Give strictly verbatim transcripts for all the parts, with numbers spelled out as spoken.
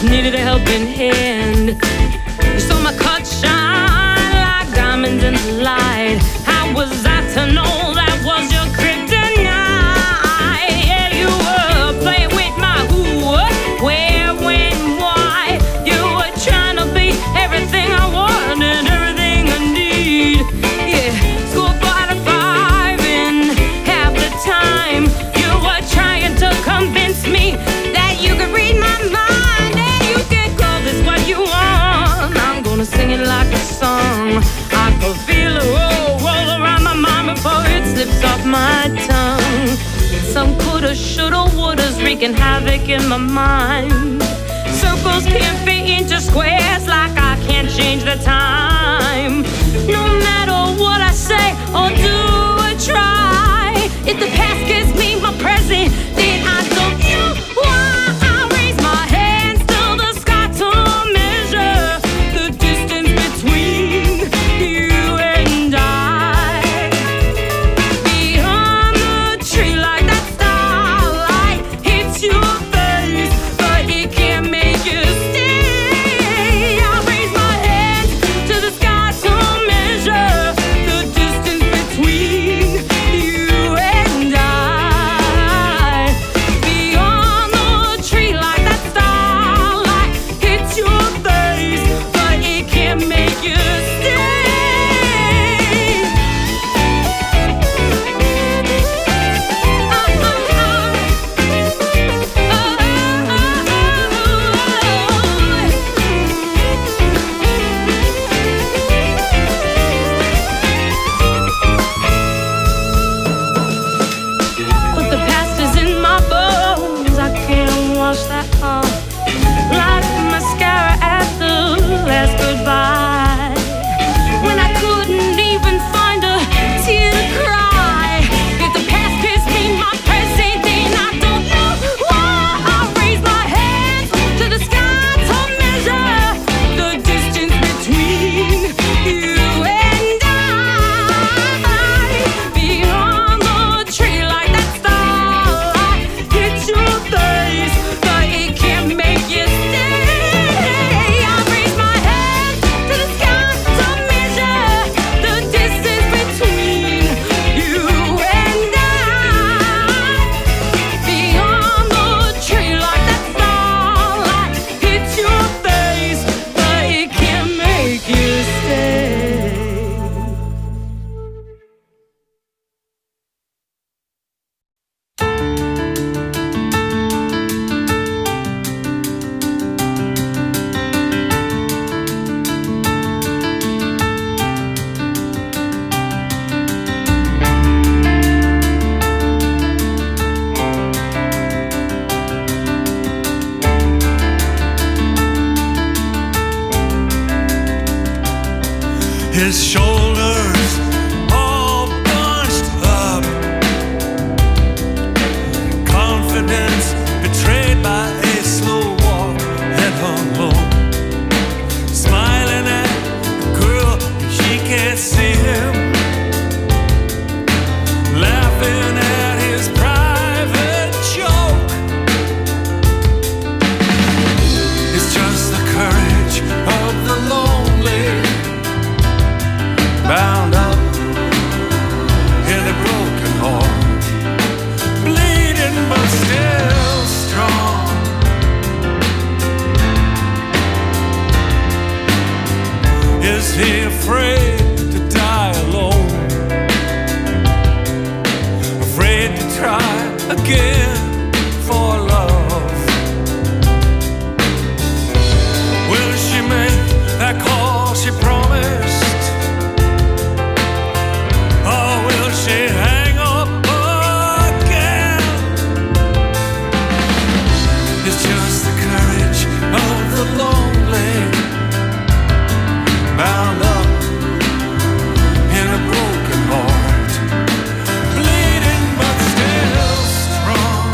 needed a helping hand. You saw my cuts shine like diamonds in the light. How was I to know that was your kryptonite? Yeah, you were playing with my who, where, when, why. You were trying to be everything I want and everything I need. Yeah, school four out of five and half the time you were trying to convince me that you could read my mind and you can call this what you want. I'm gonna sing it like a song. I could feel it roll, roll around my mind before it slips off my tongue. Some coulda, shoulda, wouldas wreaking havoc in my mind. Circles can't fit into squares like I can't change the time. No matter what I say or do or try, if the past gives me my present, then I don't know why. I raise my hands to the sky to measure the distance between you and I. Beyond the tree like that starlight hits your face, but it can't make you stay. I raise my hands to the sky to measure the distance between you and I. Beyond the tree like that starlight hits your face, but it can't make you stay. But the past is in my bones, I can't wash that off like mascara at the last goodbye. When I couldn't even find a tear to cry, if the past gives me my present, then I don't know why. I raise my hands to the sky to measure the distance between you and I. Beyond the tree like that starlight hits your face, but it can't make you stay. I raise my hands to the sky to measure the distance between you and I. Beyond the tree like that starlight hits your face, but it can't make you stay. His shoulders all bunched up, confidence betrayed by a slow walk, head hung low, smiling at the girl, she can't see him, laughing at his private joke. It's just the courage of the lonely, bound up in a broken heart, bleeding but still strong. Is he afraid to die alone? Afraid to try again for love? Will she make that call she promised? Or will she hang up again? It's just the courage of the lonely, bound up in a broken heart, bleeding but still strong.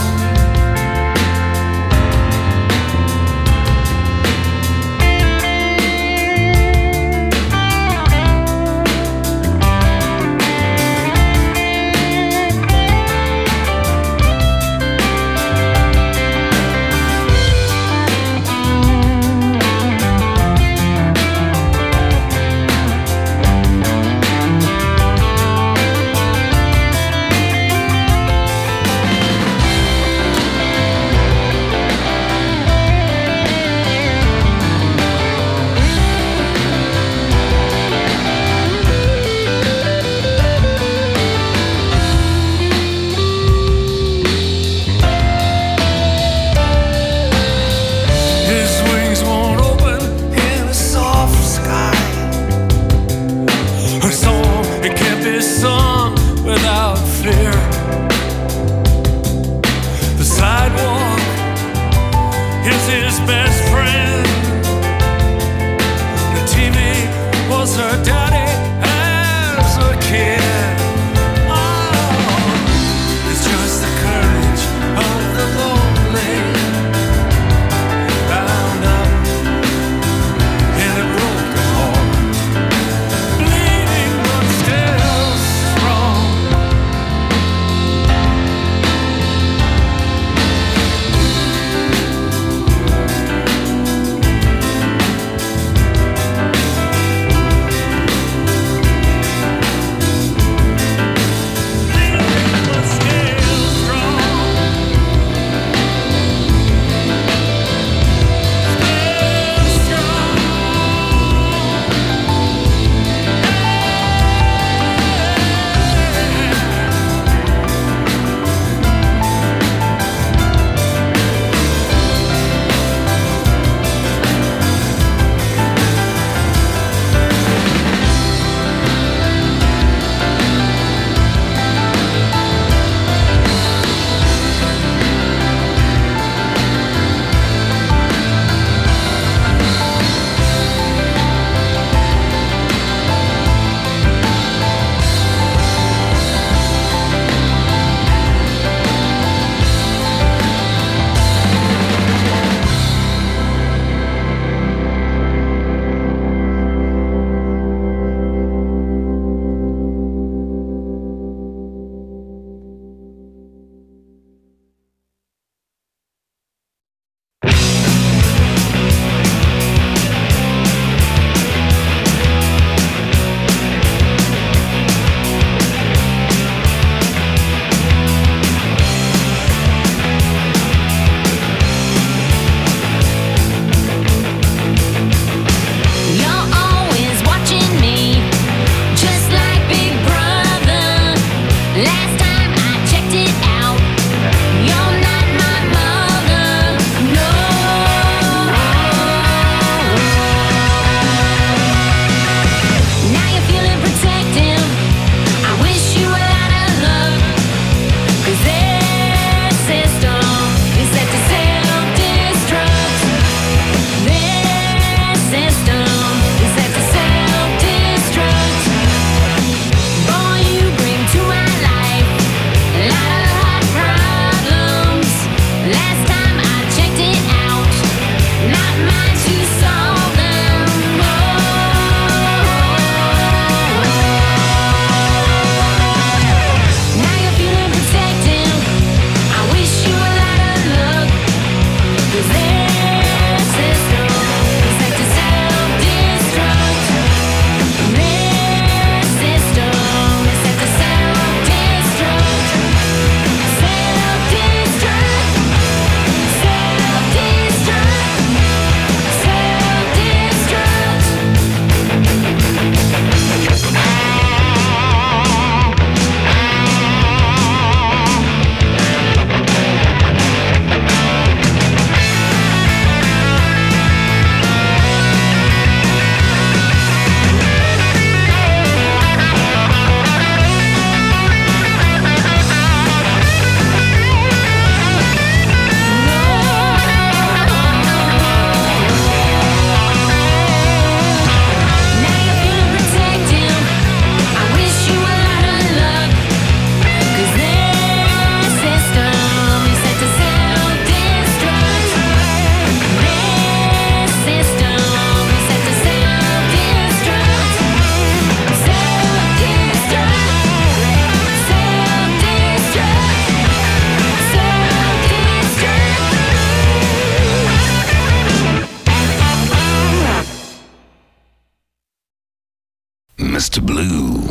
Mister Blue.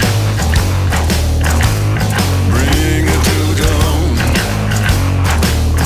Bring it to the home.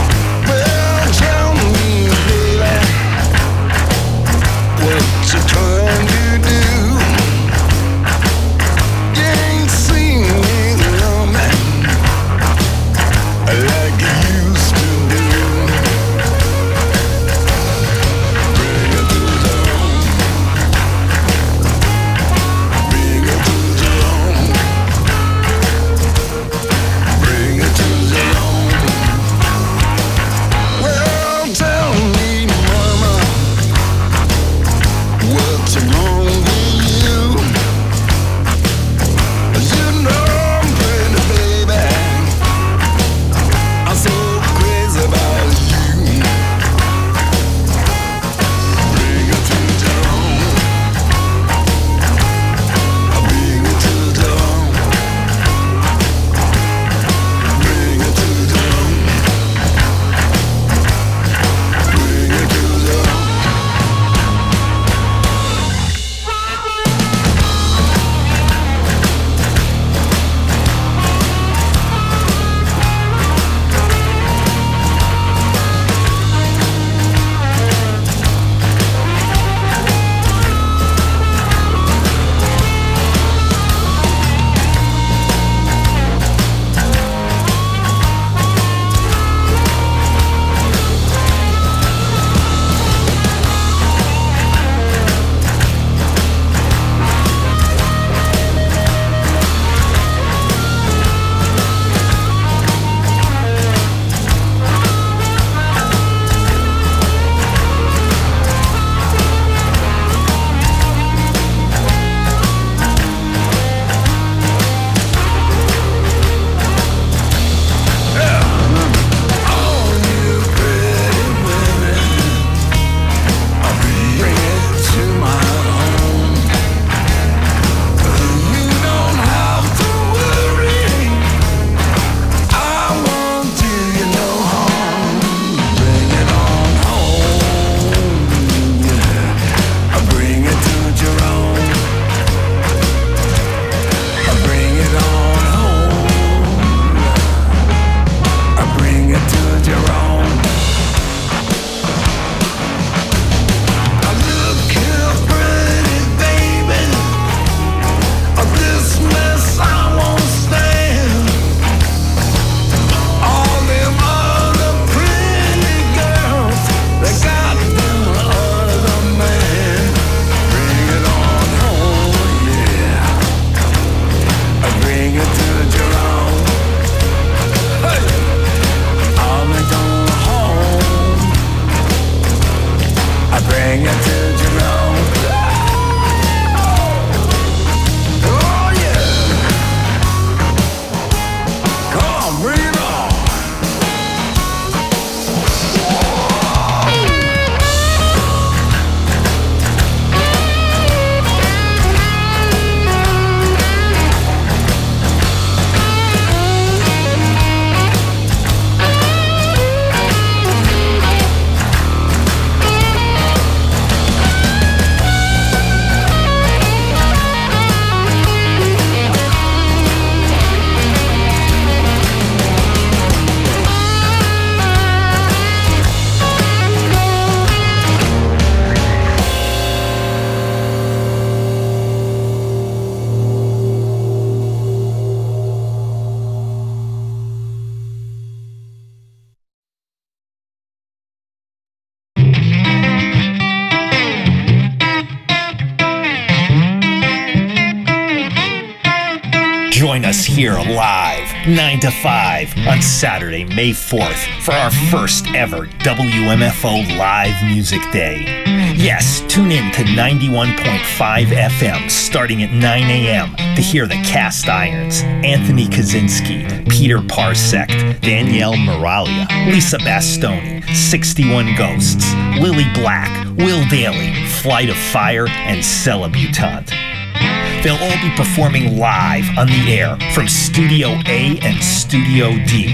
Join us here live, nine to five, on Saturday, May fourth, for our first ever W M F O Live Music Day. Yes, tune in to ninety-one point five F M starting at nine a.m. to hear the Cast Irons, Anthony Kaczynski, Peter Parsect, Danielle Moralia, Lisa Bastoni, sixty-one Ghosts, Lily Black, Will Daly, Flight of Fire, and Celebutante. They'll all be performing live on the air from Studio A and Studio D.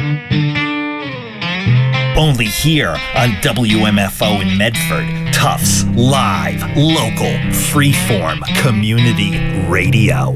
Only here on W M F O in Medford, Tufts live, local, freeform community radio.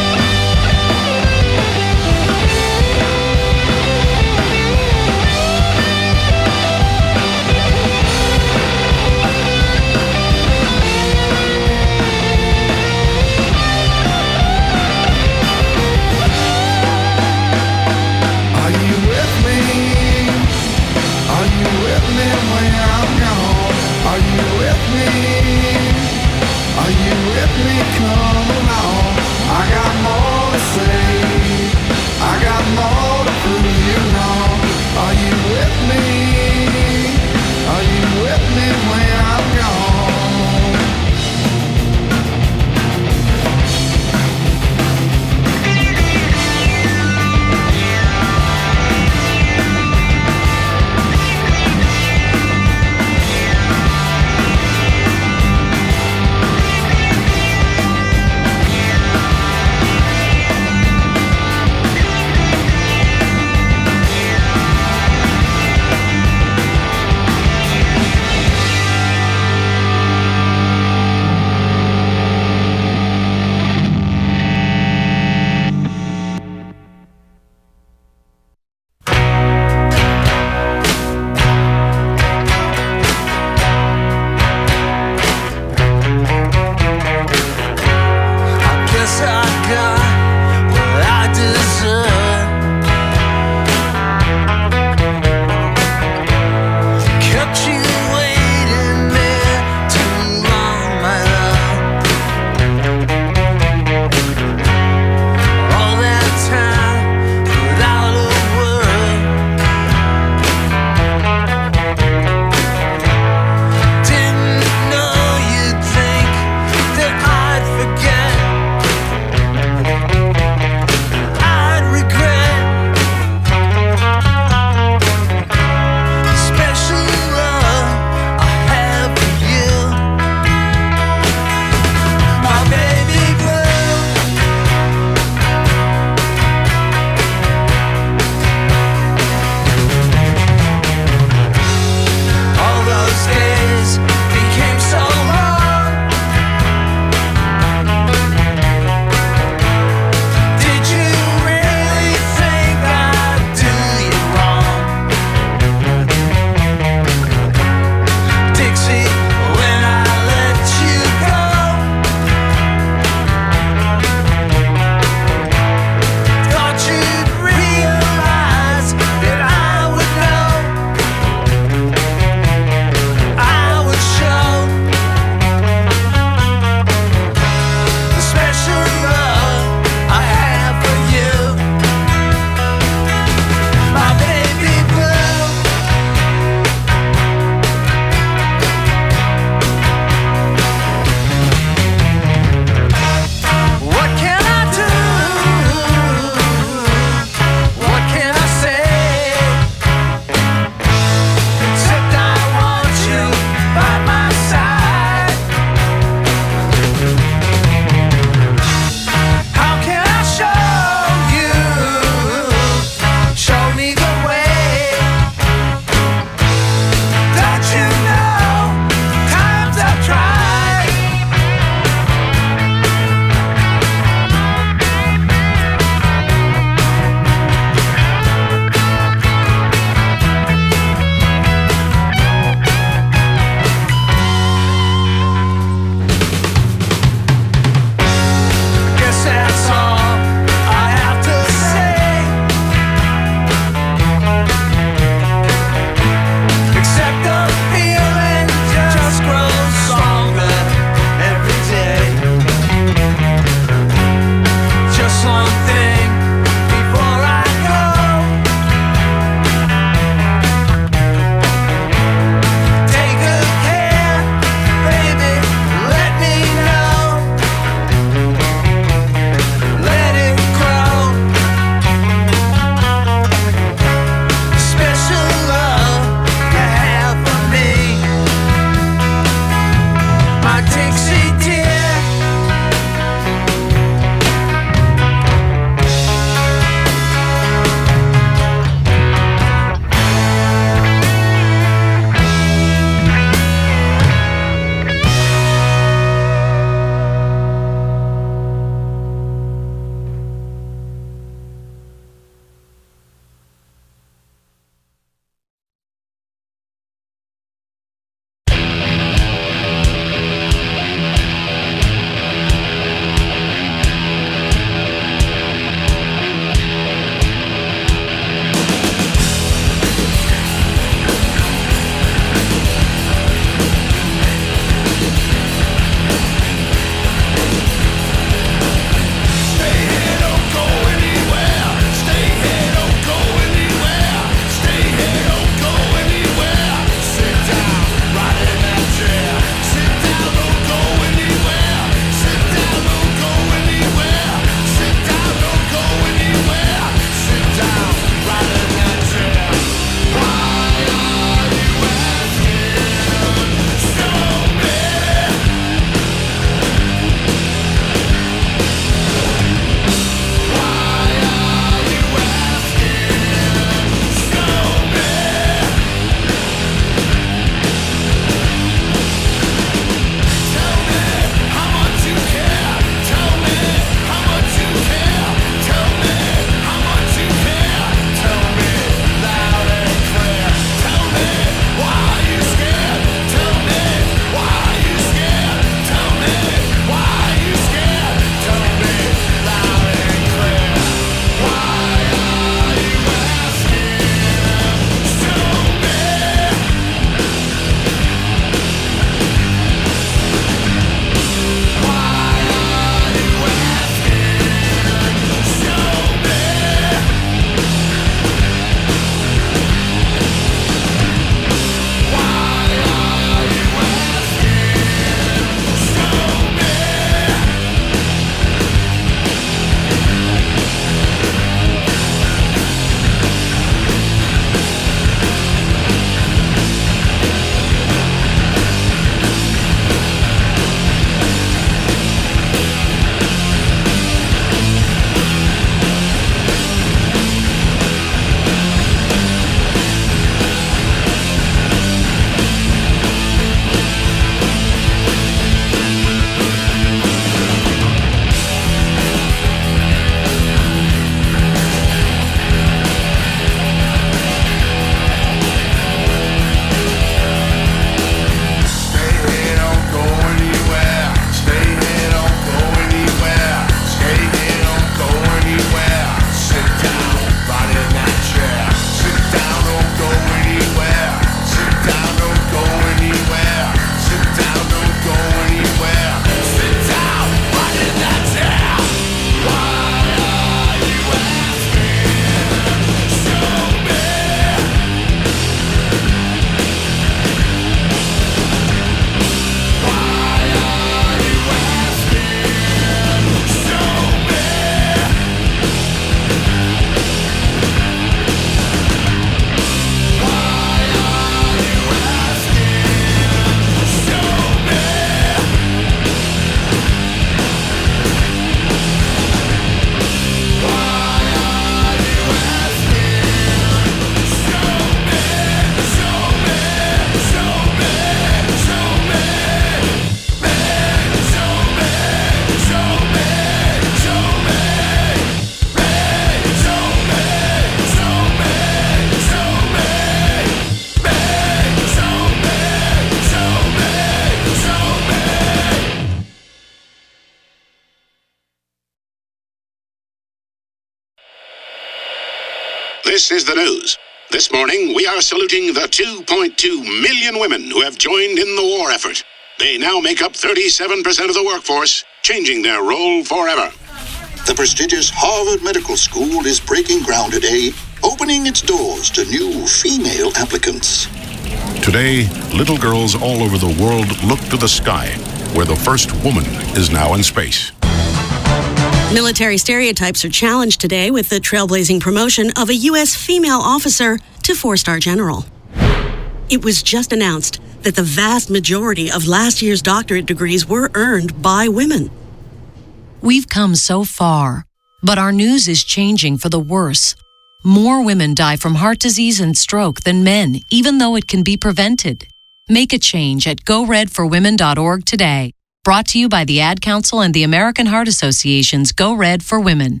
This is the news. This morning, we are saluting the two point two million women who have joined in the war effort. They now make up thirty-seven percent of the workforce, changing their role forever. The prestigious Harvard Medical School is breaking ground today, opening its doors to new female applicants. Today, little girls all over the world look to the sky, where the first woman is now in space. Military stereotypes are challenged today with the trailblazing promotion of a U S female officer to four-star general. It was just announced that the vast majority of last year's doctorate degrees were earned by women. We've come so far, but our news is changing for the worse. More women die from heart disease and stroke than men, even though it can be prevented. Make a change at go red for women dot org today. Brought to you by the Ad Council and the American Heart Association's Go Red for Women.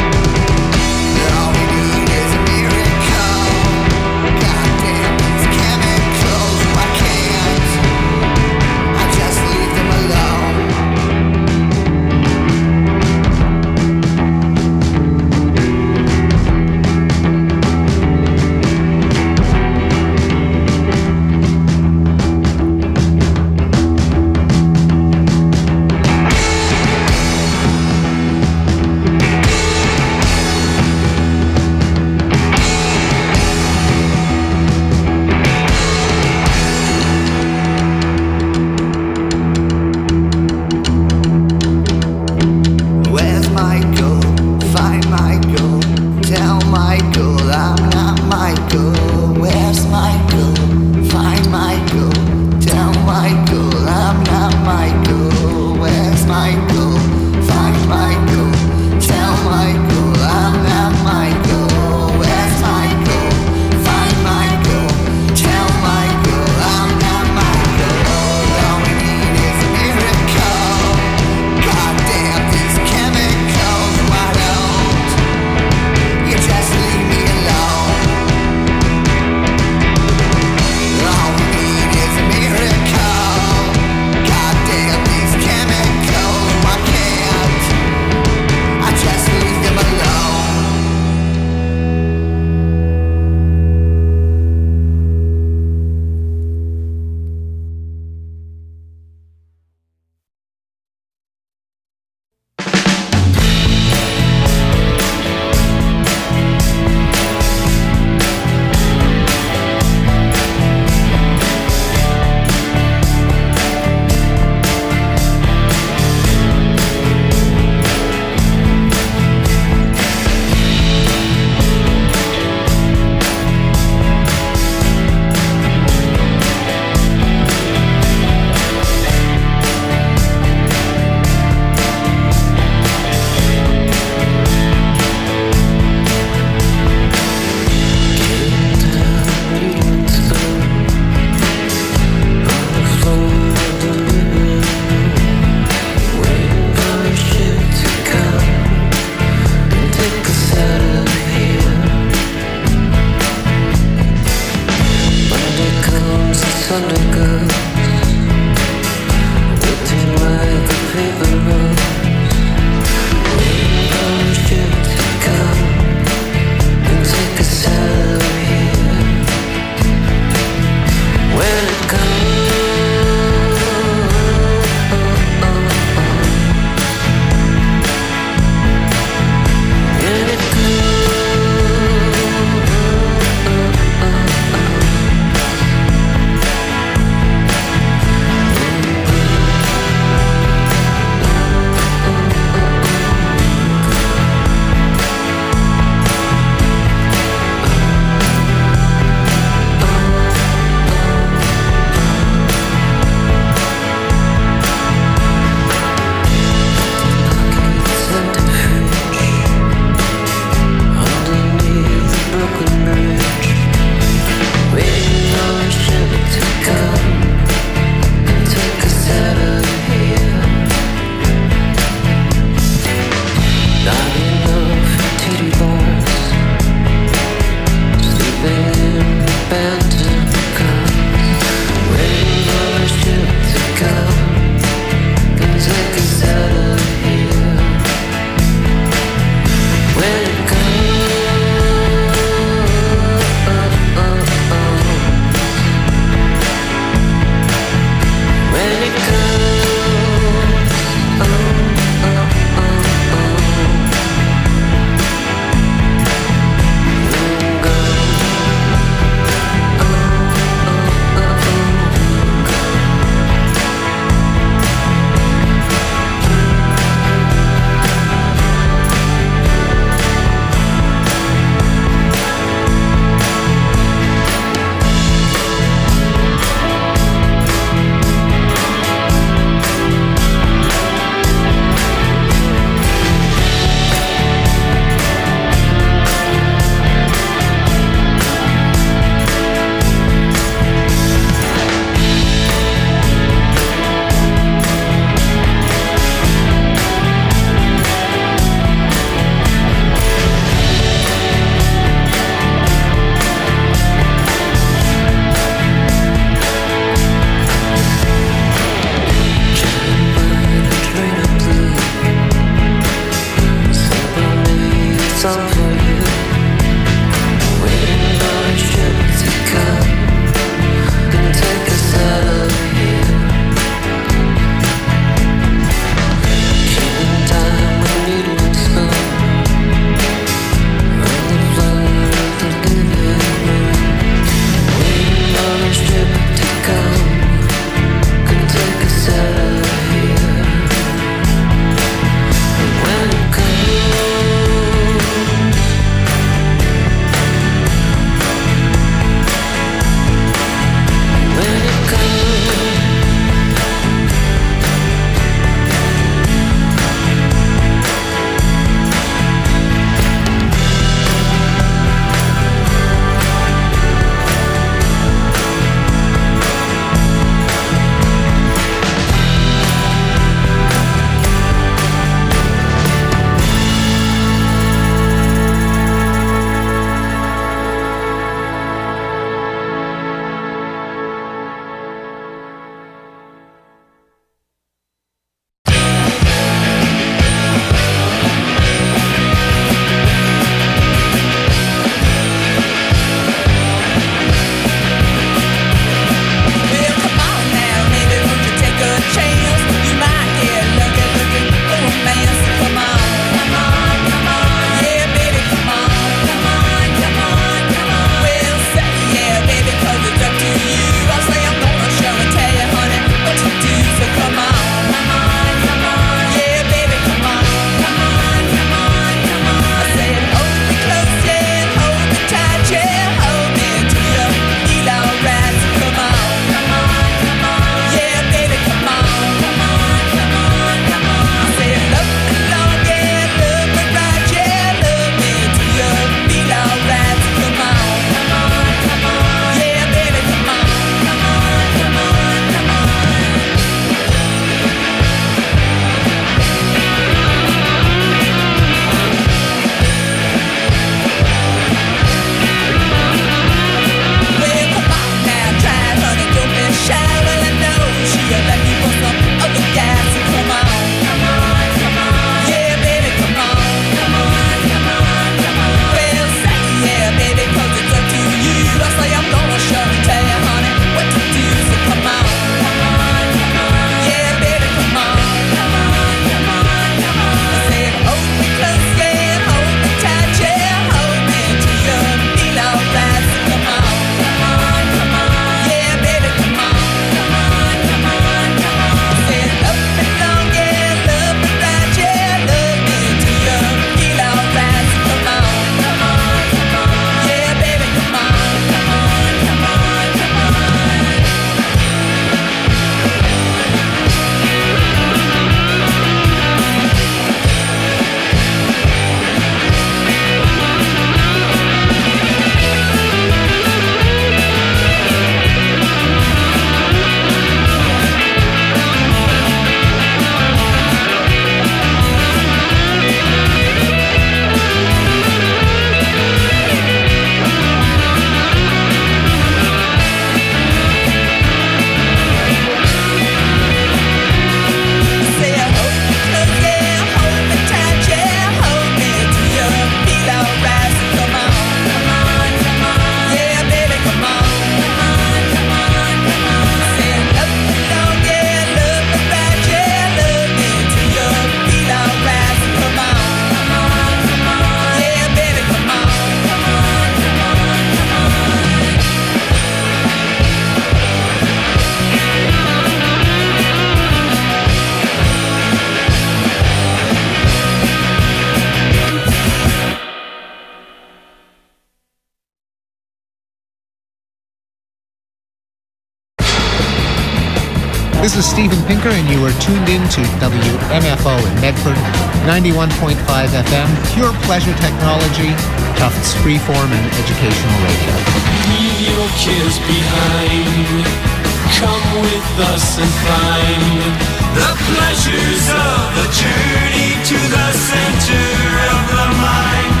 This is Steven Pinker, and you are tuned in to W M F O in Medford, ninety-one point five F M, pure pleasure technology, Tufts freeform and educational radio. Leave your cares behind. Come with us and find the pleasures of the journey to the center of the mind.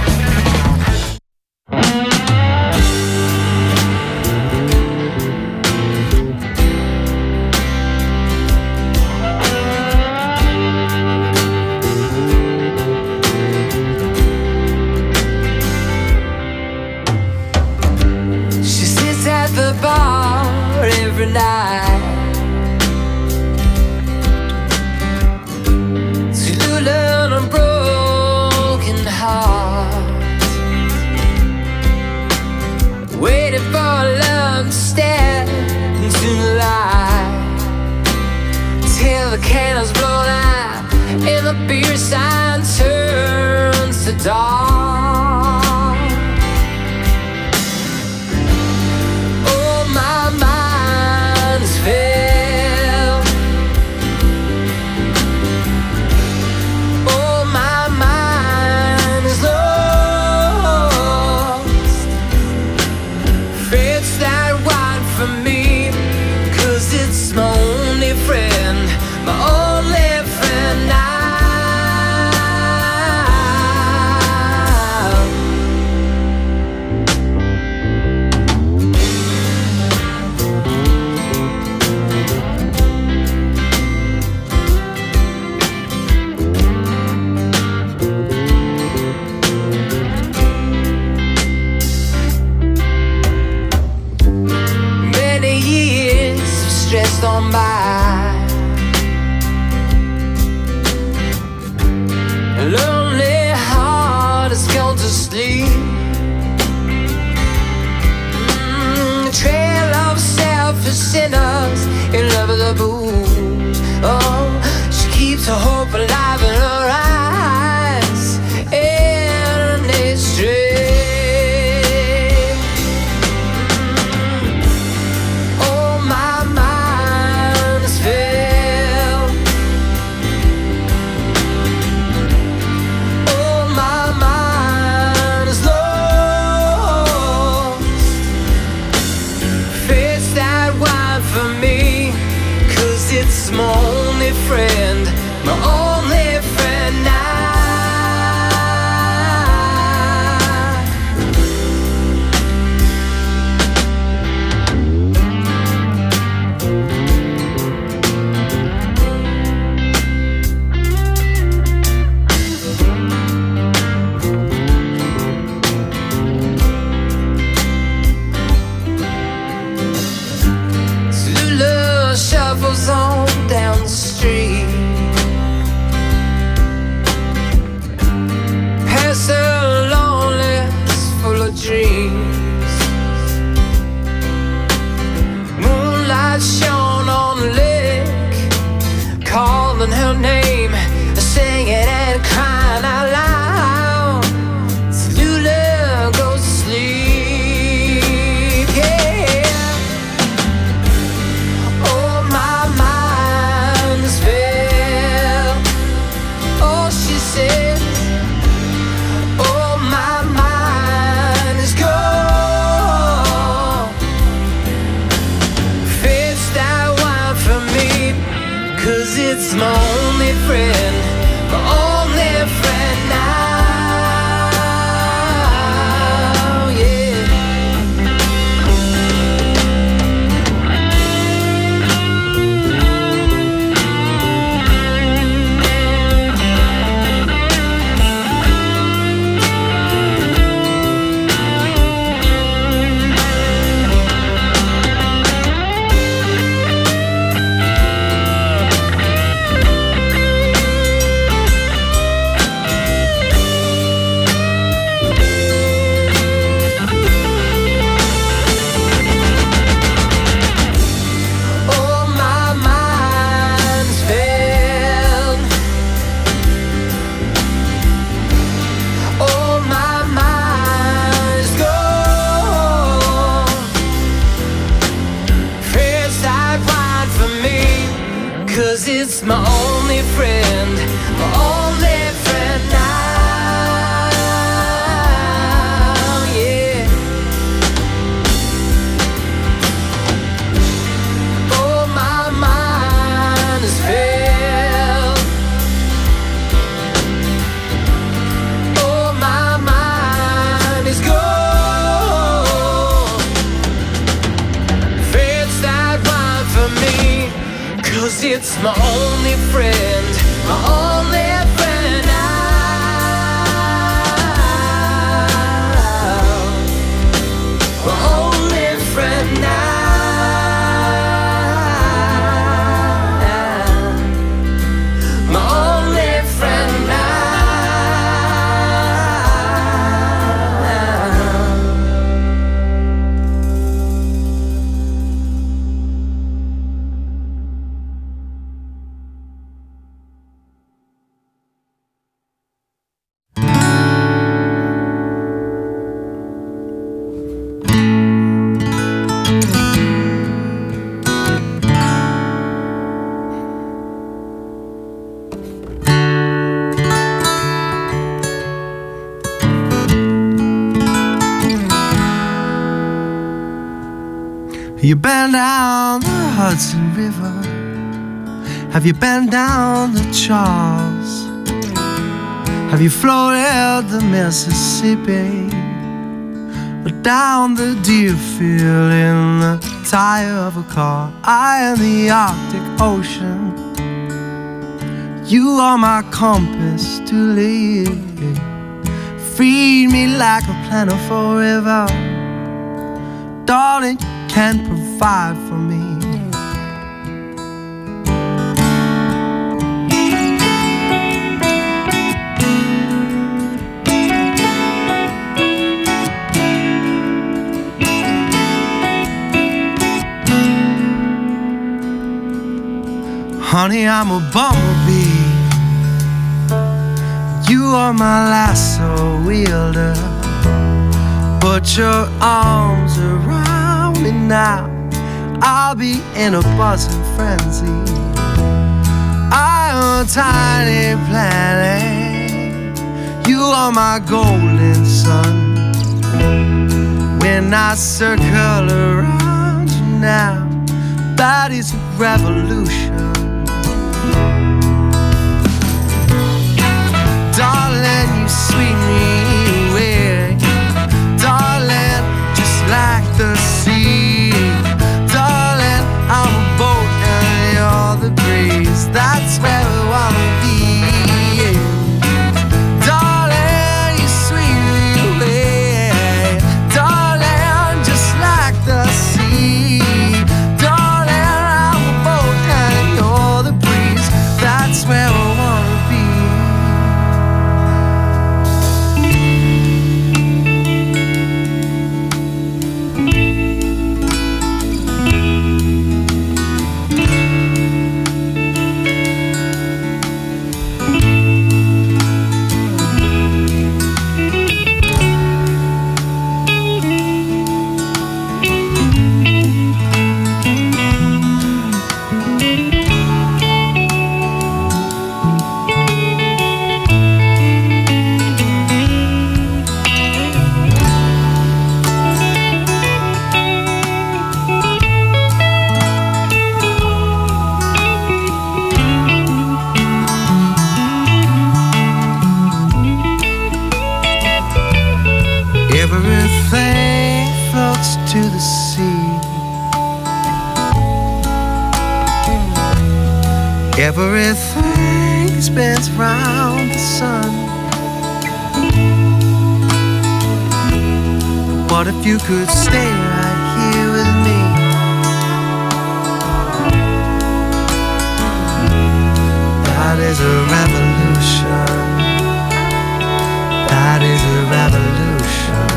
The bar every night to learn a broken heart, waiting for love to step into the light till the candles blown out and the beer sign turns to dark. On by a lonely heart has gone to sleep. Mm, a trail of selfish sinners in love with the booze. Oh, she keeps her hope alive in her eyes and they stray. Mm, oh my mind it's my only friend, my only friend now, yeah. Oh, my mind is filled. Oh, my mind is gone. Fits that wine for me, 'cause it's my only friend, my only friend now, my only friend now, my only friend now. You been down the Hudson River? Have you been down the Charles? Have you floated the Mississippi? Or down the Deerfield in the tire of a car? I am the Arctic Ocean. You are my compass to lead. Feed me like a plentiful river. Darling, you can provide for me. Honey, I'm a bumblebee. You are my lasso wielder. Put your arms around me now. I'll be in a buzzing frenzy. I'm a tiny planet. You are my golden sun. When I circle around you now, that is a revolution. Darling, you sweep me away. Darling, just like the sea. Darling, I'm a boat and you're the breeze. That's where we wanna be. Darling, you sweep me away. Darling, just like the sea. Darling, I'm a boat and you're the breeze. That's where we wanna be. Everything floats to the sea. Everything spins round the sun. What if you could stay right here with me? That is a revolution. That is a revolution.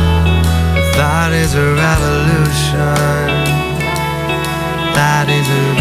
That is a revolution. That is a